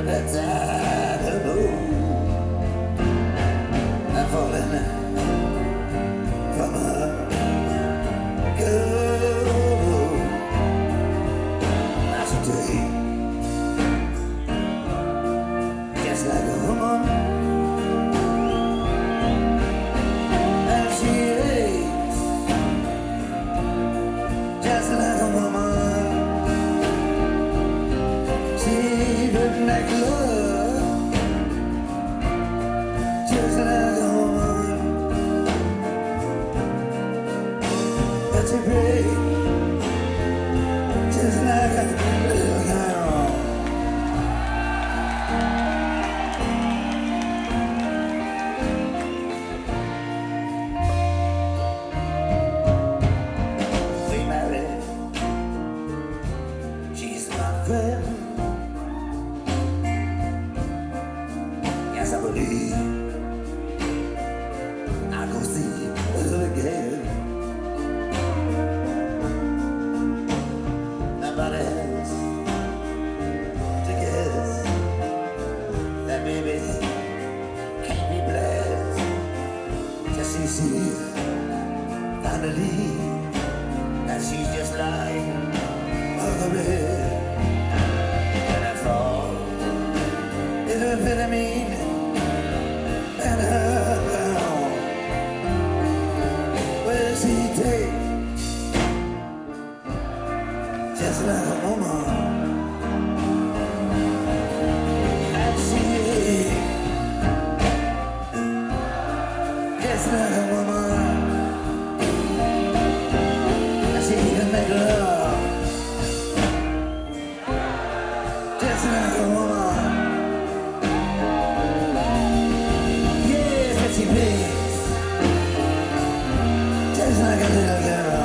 That's out of the blue. I'm falling from a girl. I should tell you, just like a woman, and she is just like a woman. She would make love just like a woman. But she break just like a little girl. We married. She's my friend. Yes, I believe I'll go see her again. Nobody else to guess that baby can't be blessed. Just see finally that she's just like other red. And I thought it would fit me and her. Well, she takes just like a woman, and she just like a woman, and she can make love just like a woman. Yes, and she plays just like a little girl.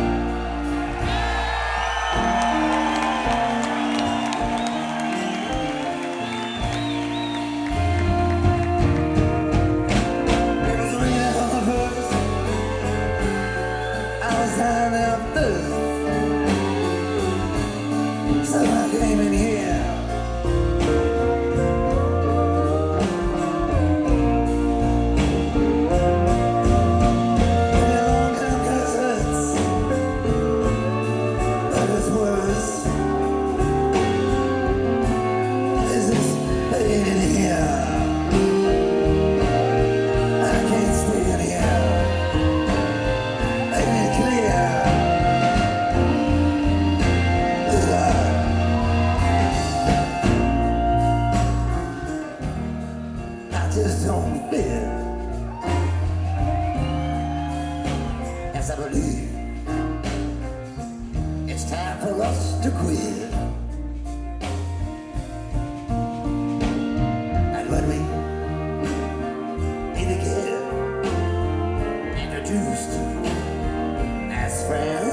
It was raining on the first. I was signing up third. So I came in here. With your long-time cousins. But it's worse. This is pain in here. I can't stay in here. Make it clear. I just don't feel as I believe it's time for us to quit. And when we need to get introduced as friends,